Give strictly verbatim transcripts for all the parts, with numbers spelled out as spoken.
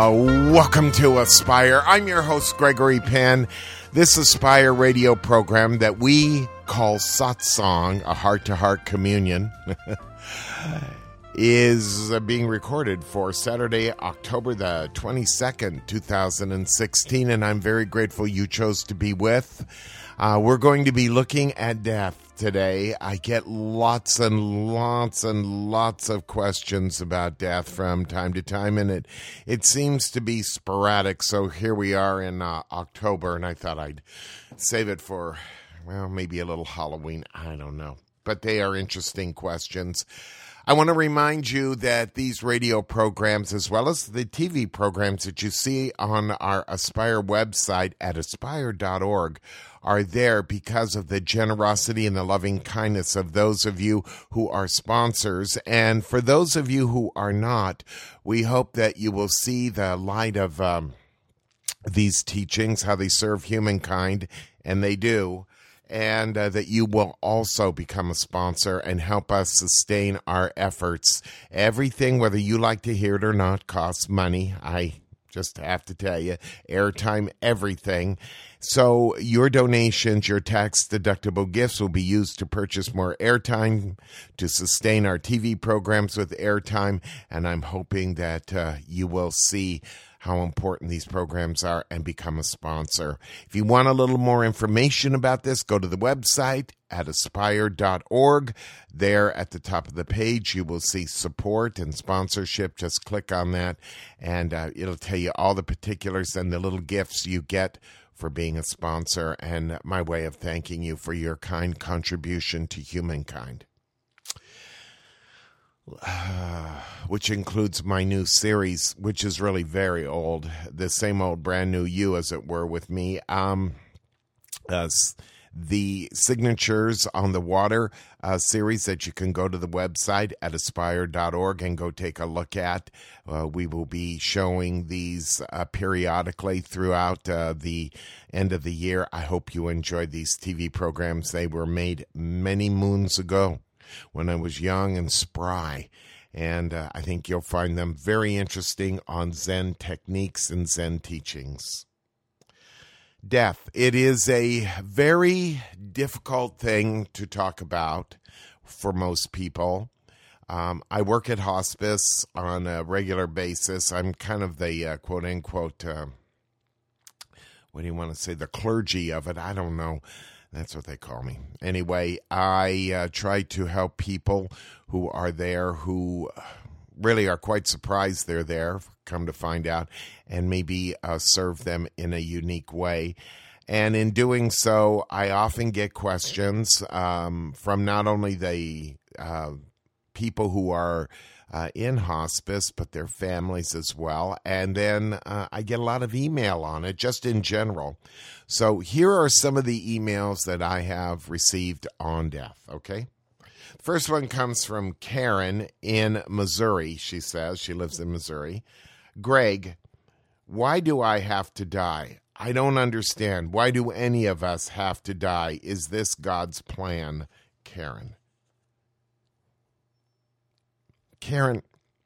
Uh, welcome to Aspire. I'm your host, Gregory Penn. This Aspire radio program that we call Satsang, a heart-to-heart communion, is uh, being recorded for Saturday, October the twenty-second, two thousand sixteen, and I'm very grateful you chose to be with. Uh, we're going to be looking at death today. I get lots and lots and lots of questions about death from time to time, and it it seems to be sporadic. So here we are in uh, October, and I thought I'd save it for, well, maybe a little Halloween. I don't know. But they are interesting questions. I want to remind you that these radio programs, as well as the T V programs that you see on our Aspire website at aspire dot org, are there because of the generosity and the loving kindness of those of you who are sponsors. And for those of you who are not, we hope that you will see the light of um, these teachings, how they serve humankind, and they do. And uh, that you will also become a sponsor and help us sustain our efforts. Everything, whether you like to hear it or not, costs money. I just have to tell you, airtime, everything. So your donations, your tax-deductible gifts will be used to purchase more airtime, to sustain our T V programs with airtime, and I'm hoping that uh, you will see how important these programs are and become a sponsor. If you want a little more information about this, go to the website at aspire dot org. There at the top of the page, you will see support and sponsorship. Just click on that, and uh, it'll tell you all the particulars and the little gifts you get for being a sponsor, and my way of thanking you for your kind contribution to humankind. Uh, which includes my new series, which is really very old, the same old brand new you, as it were, with me. Um, uh, the Signatures on the Water uh, series that you can go to the website at aspire dot org and go take a look at. Uh, we will be showing these uh, periodically throughout uh, the end of the year. I hope you enjoyed these T V programs. They were made many moons ago, when I was young and spry, and uh, I think you'll find them very interesting on Zen techniques and Zen teachings. Death. It is a very difficult thing to talk about for most people. Um, I work at hospice on a regular basis. I'm kind of the uh, quote-unquote, uh, what do you want to say, the clergy of it. I don't know. That's what they call me. Anyway, I uh, try to help people who are there who really are quite surprised they're there, come to find out, and maybe uh, serve them in a unique way. And in doing so, I often get questions um, from not only the uh, people who are Uh, in hospice, but their families as well. And then uh, I get a lot of email on it, just in general. So here are some of the emails that I have received on death, okay? First one comes from Karen in Missouri. She says, she lives in Missouri. Greg, why do I have to die? I don't understand. Why do any of us have to die? Is this God's plan? Karen. Karen,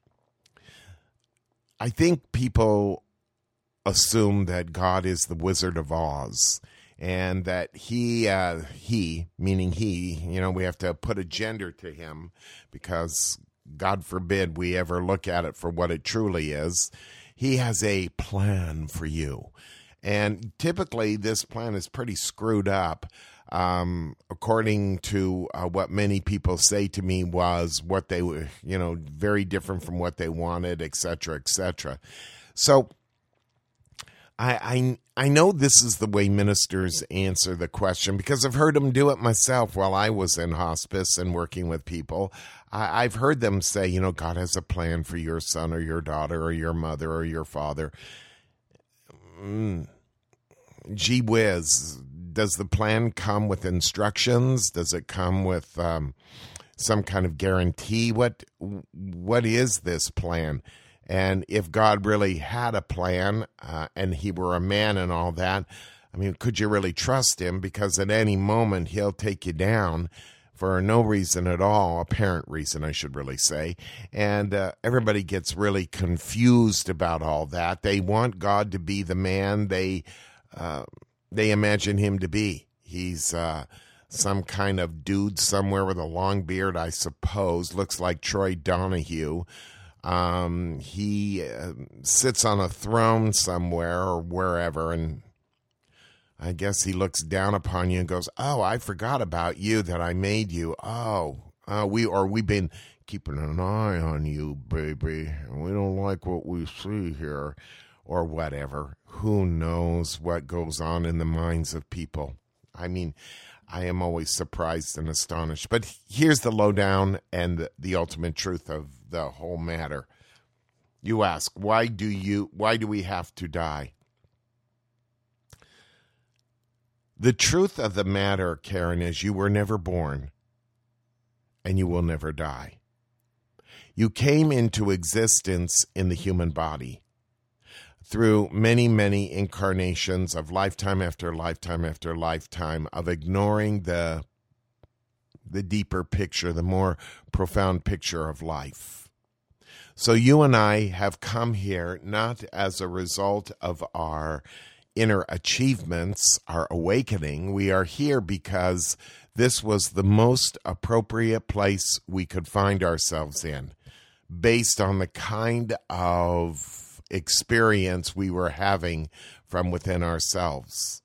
I think people assume that God is the Wizard of Oz, and that he, uh, he, meaning he, you know, we have to put a gender to him, because God forbid we ever look at it for what it truly is. He has a plan for you. And typically this plan is pretty screwed up. Um, according to uh, what many people say to me was what they were, you know, very different from what they wanted, et cetera, et cetera. So I, I, I know this is the way ministers answer the question, because I've heard them do it myself while I was in hospice and working with people. I, I've heard them say, you know, God has a plan for your son or your daughter or your mother or your father. Mm. Gee whiz. Does the plan come with instructions? Does it come with um, some kind of guarantee? What what is this plan? And if God really had a plan uh, and he were a man and all that, I mean, could you really trust him? Because at any moment he'll take you down. for no reason at all, apparent reason, I should really say. And uh, everybody gets really confused about all that. They want God to be the man they uh, they imagine him to be. He's uh, some kind of dude somewhere with a long beard, I suppose. Looks like Troy Donahue. Um, he uh, sits on a throne somewhere or wherever, and I guess he looks down upon you and goes, "Oh, I forgot about you, that I made you. Oh, uh, we or we've been keeping an eye on you, baby. We don't like what we see here," or whatever. Who knows what goes on in the minds of people? I mean, I am always surprised and astonished. But here's the lowdown and the, the ultimate truth of the whole matter. You ask, why do you? Why do we have to die? The truth of the matter, Karen, is you were never born, and you will never die. You came into existence in the human body through many, many incarnations of lifetime after lifetime after lifetime of ignoring the, the deeper picture, the more profound picture of life. So you and I have come here not as a result of our inner achievements, our awakening. We are here because this was the most appropriate place we could find ourselves in, based on the kind of experience we were having from within ourselves.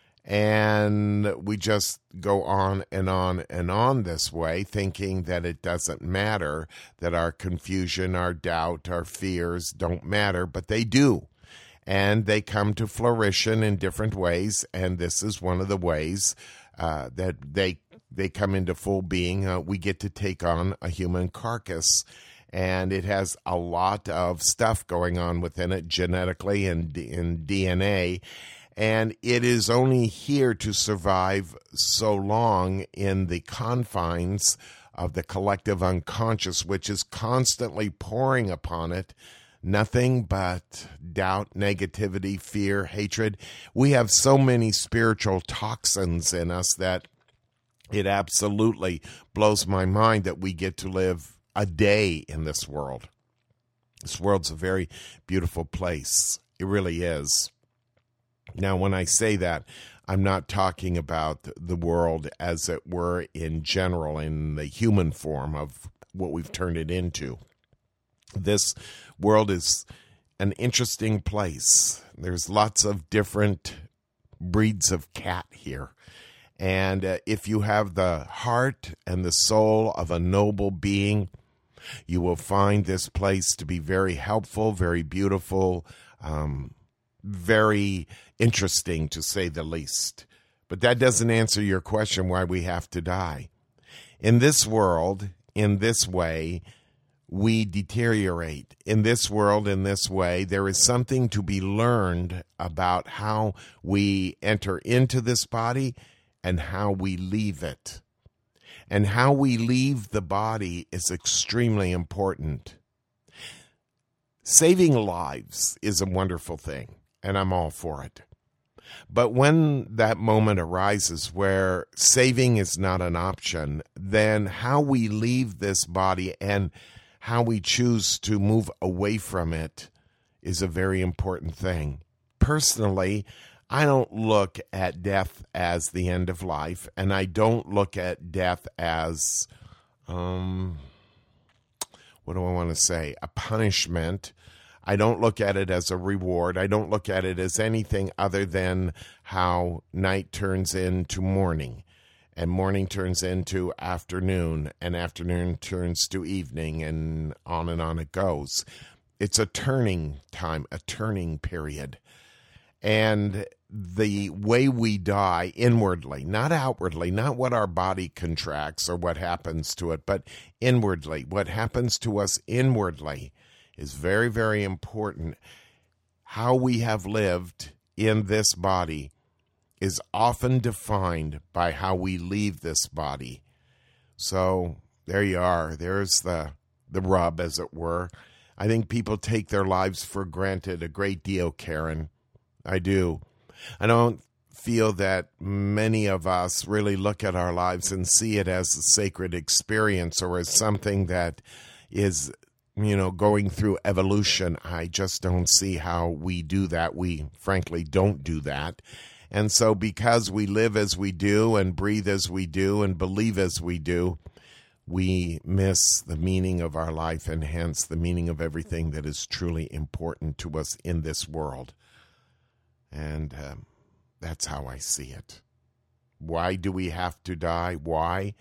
And we just go on and on and on this way, thinking that it doesn't matter, that our confusion, our doubt, our fears don't matter, but they do. And they come to fruition in different ways, and this is one of the ways uh, that they they come into full being. Uh, we get to take on a human carcass, and it has a lot of stuff going on within it genetically and in D N A, and it is only here to survive so long in the confines of the collective unconscious, which is constantly pouring upon it nothing but doubt, negativity, fear, hatred. We have so many spiritual toxins in us that it absolutely blows my mind that we get to live a day in this world. This world's a very beautiful place. It really is. Now, when I say that, I'm not talking about the world as it were in general, in the human form of what we've turned it into. This world is an interesting place. There's lots of different breeds of cat here. And uh, if you have the heart and the soul of a noble being, you will find this place to be very helpful, very beautiful, um, very interesting, to say the least. But that doesn't answer your question why we have to die. In this world, in this way, we deteriorate. In this world, in this way, there is something to be learned about how we enter into this body and how we leave it. And how we leave the body is extremely important. Saving lives is a wonderful thing, and I'm all for it. But when that moment arises where saving is not an option, then how we leave this body and how we choose to move away from it is a very important thing. Personally, I don't look at death as the end of life, and I don't look at death as, um, what do I want to say, a punishment. I don't look at it as a reward. I don't look at it as anything other than how night turns into morning, and morning turns into afternoon, and afternoon turns to evening, and on and on it goes. It's a turning time, a turning period. And the way we die inwardly, not outwardly, not what our body contracts or what happens to it, but inwardly, what happens to us inwardly is very, very important. How we have lived in this body is often defined by how we leave this body. So there you are. There's the, the rub, as it were. I think people take their lives for granted a great deal, Karen. I do. I don't feel that many of us really look at our lives and see it as a sacred experience or as something that is, you know, going through evolution. I just don't see how we do that. We frankly don't do that. And so because we live as we do and breathe as we do and believe as we do, we miss the meaning of our life and hence the meaning of everything that is truly important to us in this world. And um, that's how I see it. Why do we have to die? Why?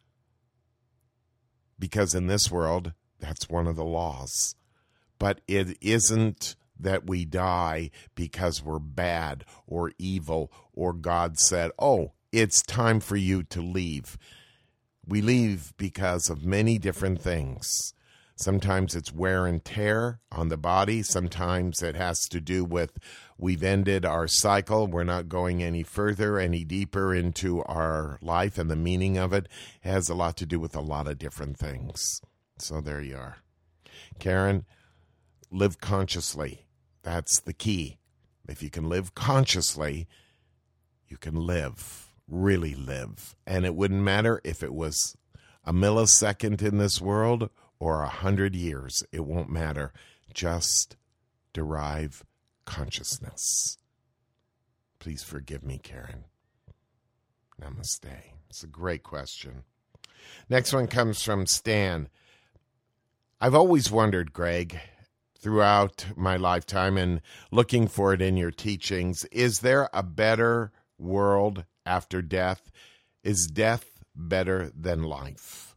Because in this world, that's one of the laws. But it isn't that we die because we're bad or evil or God said, oh, it's time for you to leave. We leave because of many different things. Sometimes it's wear and tear on the body. Sometimes it has to do with we've ended our cycle. We're not going any further, any deeper into our life, and the meaning of it has a lot to do with a lot of different things. So there you are. Karen, live consciously. That's the key. If you can live consciously, you can live, really live. And it wouldn't matter if it was a millisecond in this world or a hundred years. It won't matter. Just derive consciousness. Please forgive me, Karen. Namaste. It's a great question. Next one comes from Stan. I've always wondered, Greg, throughout my lifetime and looking for it in your teachings, is there a better world after death? Is death better than life?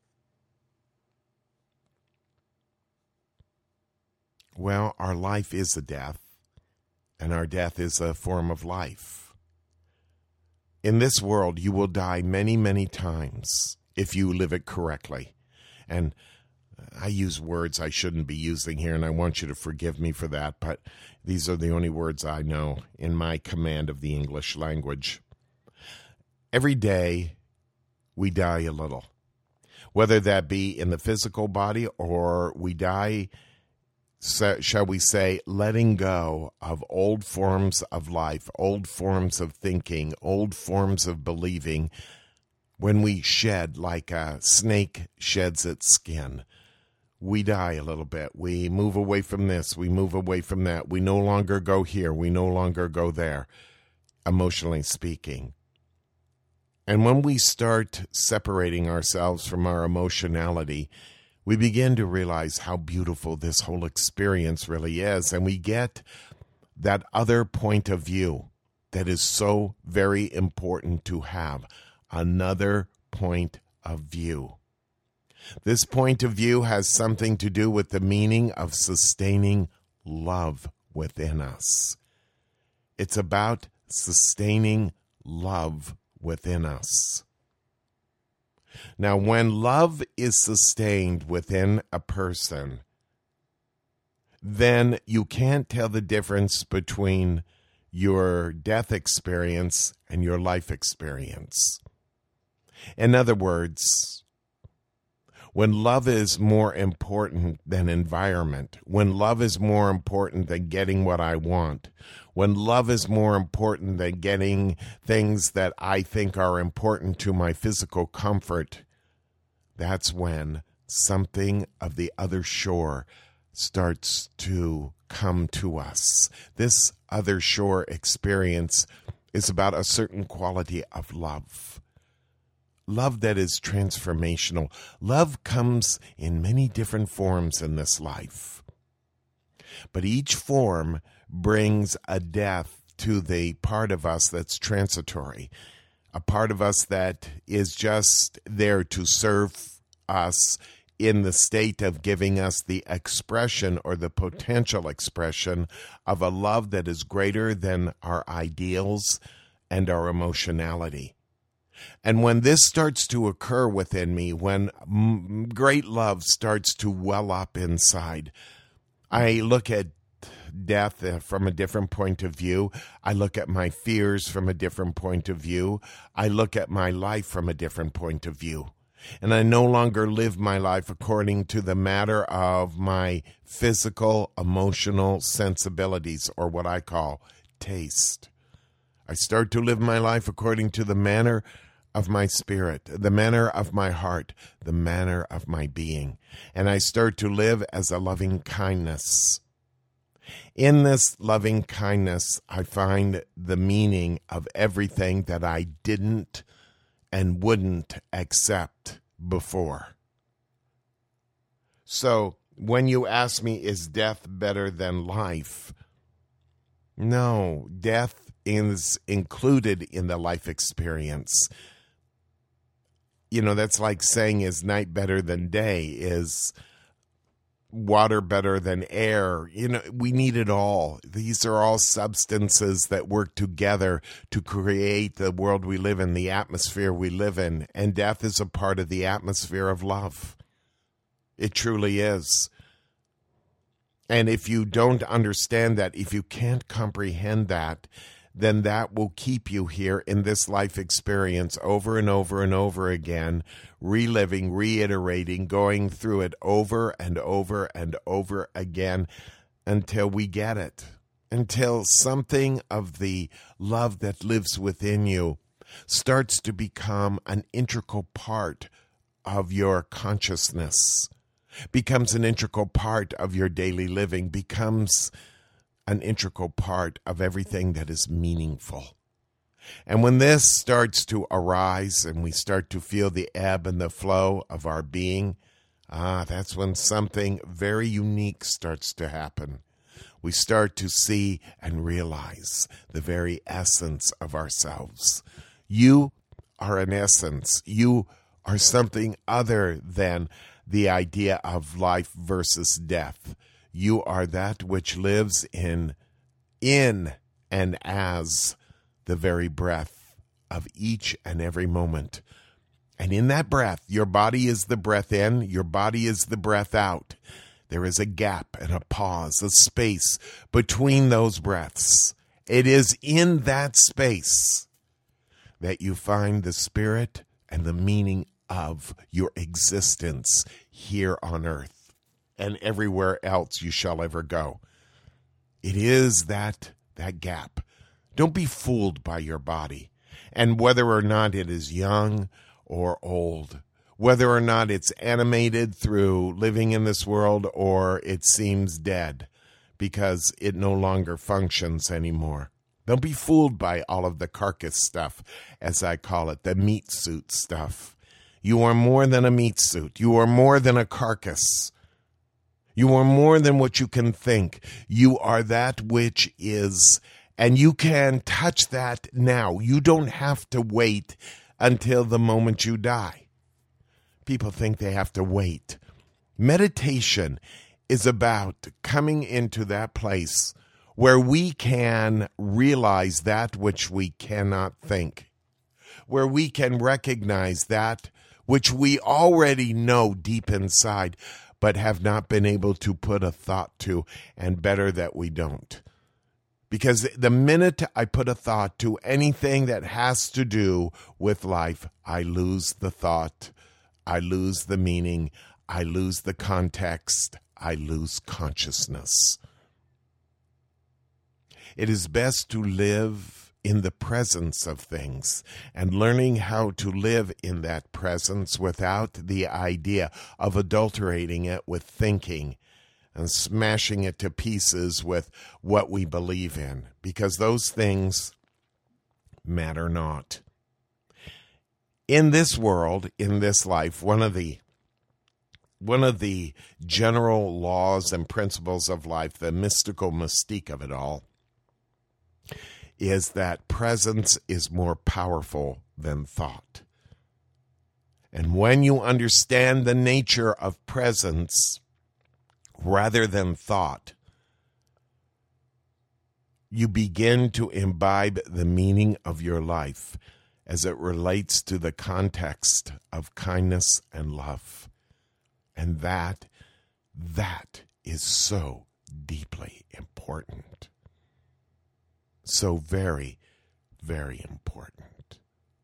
Well, our life is a death, and our death is a form of life. In this world, you will die many, many times if you live it correctly. And I use words I shouldn't be using here, and I want you to forgive me for that, but these are the only words I know in my command of the English language. Every day, we die a little, whether that be in the physical body or we die, shall we say, letting go of old forms of life, old forms of thinking, old forms of believing, when we shed like a snake sheds its skin. We die a little bit. We move away from this. We move away from that. We no longer go here. We no longer go there, emotionally speaking. And when we start separating ourselves from our emotionality, we begin to realize how beautiful this whole experience really is. And we get that other point of view that is so very important to have, another point of view. This point of view has something to do with the meaning of sustaining love within us. It's about sustaining love within us. Now, when love is sustained within a person, then you can't tell the difference between your death experience and your life experience. In other words, when love is more important than environment, when love is more important than getting what I want, when love is more important than getting things that I think are important to my physical comfort, that's when something of the other shore starts to come to us. This other shore experience is about a certain quality of love. Love that is transformational. Love comes in many different forms in this life. But each form brings a death to the part of us that's transitory, a part of us that is just there to serve us in the state of giving us the expression or the potential expression of a love that is greater than our ideals and our emotionality. And when this starts to occur within me, when m- great love starts to well up inside, I look at death from a different point of view. I look at my fears from a different point of view. I look at my life from a different point of view. And I no longer live my life according to the matter of my physical, emotional sensibilities, or what I call taste. I start to live my life according to the manner of my spirit, the manner of my heart, the manner of my being. And I start to live as a loving kindness. In this loving kindness, I find the meaning of everything that I didn't and wouldn't accept before. So when you ask me, is death better than life? No, death is included in the life experience. You know, that's like saying, is night better than day? Is water better than air? You know, we need it all. These are all substances that work together to create the world we live in, the atmosphere we live in. And death is a part of the atmosphere of love. It truly is. And if you don't understand that, if you can't comprehend that, then that will keep you here in this life experience over and over and over again, reliving, reiterating, going through it over and over and over again until we get it, until something of the love that lives within you starts to become an integral part of your consciousness, becomes an integral part of your daily living, becomes an integral part of everything that is meaningful. And when this starts to arise and we start to feel the ebb and the flow of our being, ah, that's when something very unique starts to happen. We start to see and realize the very essence of ourselves. You are an essence. You are something other than the idea of life versus death. You are that which lives in, in and as the very breath of each and every moment. And in that breath, your body is the breath in, your body is the breath out. There is a gap and a pause, a space between those breaths. It is in that space that you find the spirit and the meaning of your existence here on earth and everywhere else you shall ever go. It is that that gap. Don't be fooled by your body, and whether or not it is young or old, whether or not it's animated through living in this world or it seems dead because it no longer functions anymore. Don't be fooled by all of the carcass stuff, as I call it, the meat suit stuff. You are more than a meat suit. You are more than a carcass. You are more than what you can think. You are that which is, and you can touch that now. You don't have to wait until the moment you die. People think they have to wait. Meditation is about coming into that place where we can realize that which we cannot think, where we can recognize that which we already know deep inside, but have not been able to put a thought to, and better that we don't. Because the minute I put a thought to anything that has to do with life, I lose the thought, I lose the meaning, I lose the context, I lose consciousness. It is best to live in the presence of things, and learning how to live in that presence without the idea of adulterating it with thinking and smashing it to pieces with what we believe in, because those things matter not. In this world, in this life, one of the one of the general laws and principles of life, the mystical mystique of it all, is that presence is more powerful than thought. And when you understand the nature of presence rather than thought, you begin to imbibe the meaning of your life as it relates to the context of kindness and love. And that, that is so deeply important. So very, very important.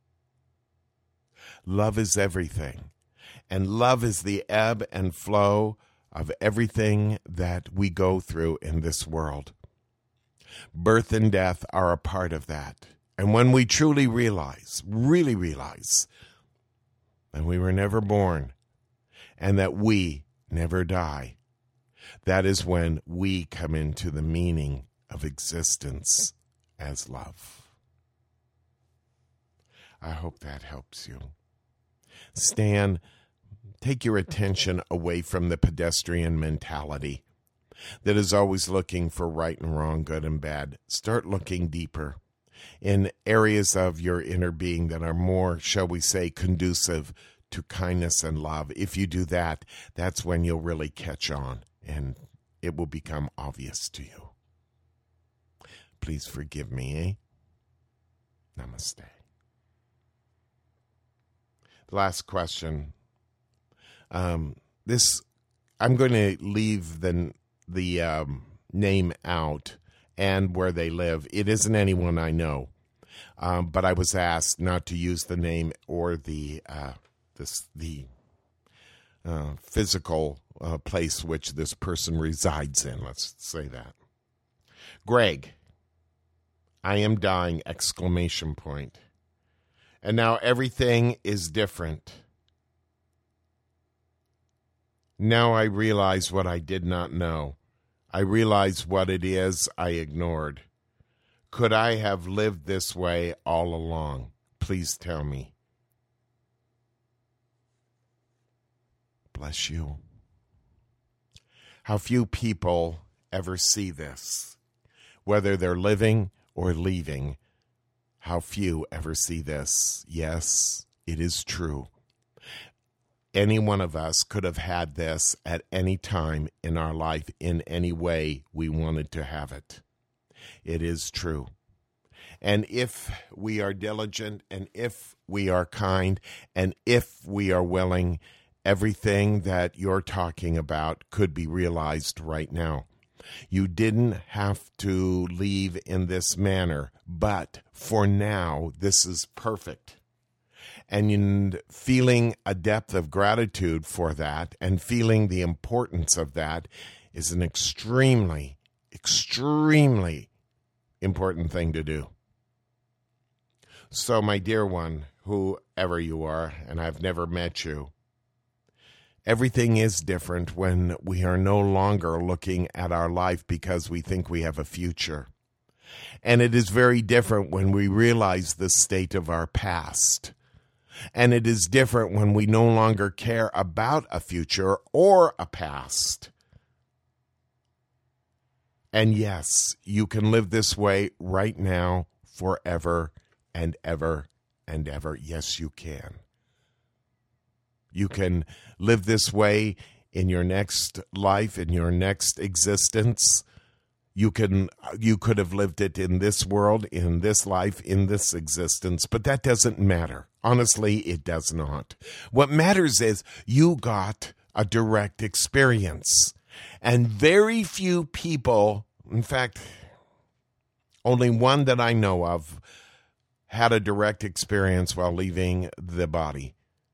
Love is everything, and love is the ebb and flow of everything that we go through in this world. Birth and death are a part of that, And when we truly realize, really realize, that we were never born and that we never die, that is when we come into the meaning of existence as love. I hope that helps you. Stan, take your attention away from the pedestrian mentality that is always looking for right and wrong, good and bad. Start looking deeper in areas of your inner being that are more, shall we say, conducive to kindness and love. If you do that, that's when you'll really catch on and it will become obvious to you. Please forgive me, eh? Namaste. Last question. Um, this, I'm going to leave the the um, name out and where they live. It isn't anyone I know, um, but I was asked not to use the name or the uh, this the uh, physical uh, place which this person resides in. Let's say that. Greg, I am dying! Exclamation point. And now everything is different. Now I realize what I did not know. I realize what it is I ignored. Could I have lived this way all along? Please tell me. Bless you. How few people ever see this, whether they're living or leaving. How few ever see this. Yes, it is true. Any one of us could have had this at any time in our life in any way we wanted to have it. It is true. And if we are diligent, and if we are kind, and if we are willing, everything that you're talking about could be realized right now. You didn't have to leave in this manner, but for now, this is perfect. And in feeling a depth of gratitude for that and feeling the importance of that is an extremely, extremely important thing to do. So, my dear one, whoever you are, and I've never met you, everything is different when we are no longer looking at our life because we think we have a future. And it is very different when we realize the state of our past. And it is different when we no longer care about a future or a past. And yes, you can live this way right now, forever and ever and ever. Yes, you can. You can live this way in your next life, in your next existence. You can, you could have lived it in this world, in this life, in this existence, but that doesn't matter. Honestly, it does not. What matters is you got a direct experience. And very few people, in fact, only one that I know of, had a direct experience while leaving the body.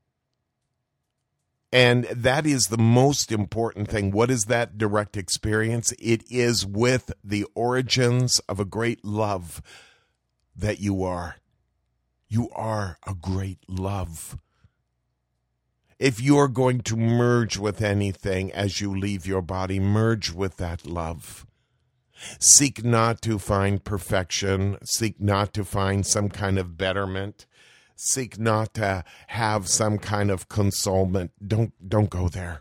And that is the most important thing. What is that direct experience? It is with the origins of a great love that you are. You are a great love. If you're going to merge with anything as you leave your body, merge with that love. Seek not to find perfection. Seek not to find some kind of betterment. Seek not to have some kind of consolement. Don't, don't go there.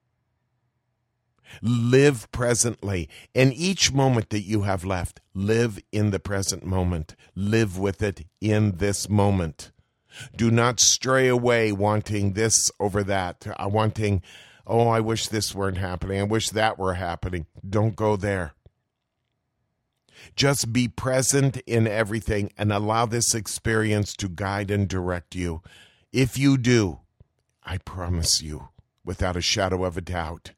Live presently. In each moment that you have left, live in the present moment. Live with it in this moment. Do not stray away wanting this over that, uh, wanting, oh, I wish this weren't happening. I wish that were happening. Don't go there. Just be present in everything and allow this experience to guide and direct you. If you do, I promise you, without a shadow of a doubt,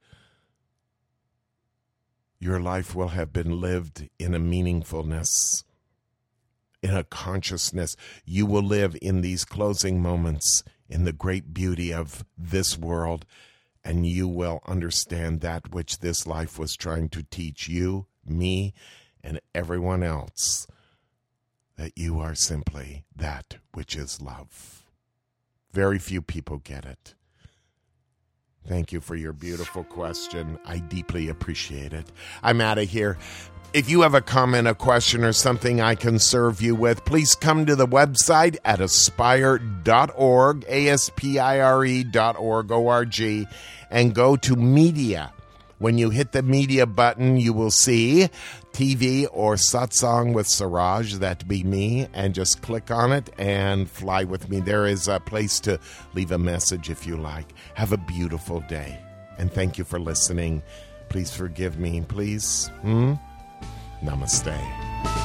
your life will have been lived in a meaningfulness, in a consciousness. You will live in these closing moments in the great beauty of this world, and you will understand that which this life was trying to teach you, me, and everyone else, that you are simply that which is love. Very few people get it. Thank you for your beautiful question. I deeply appreciate it. I'm out of here. If you have a comment, a question, or something I can serve you with, please come to the website at aspire dot org, A S P I R E dot org, O R G, and go to media. When you hit the media button, you will see T V or Satsang with Siraj, that be me, and just click on it and fly with me. There is a place to leave a message if you like. Have a beautiful day, and thank you for listening. Please forgive me, please. Hmm? Namaste.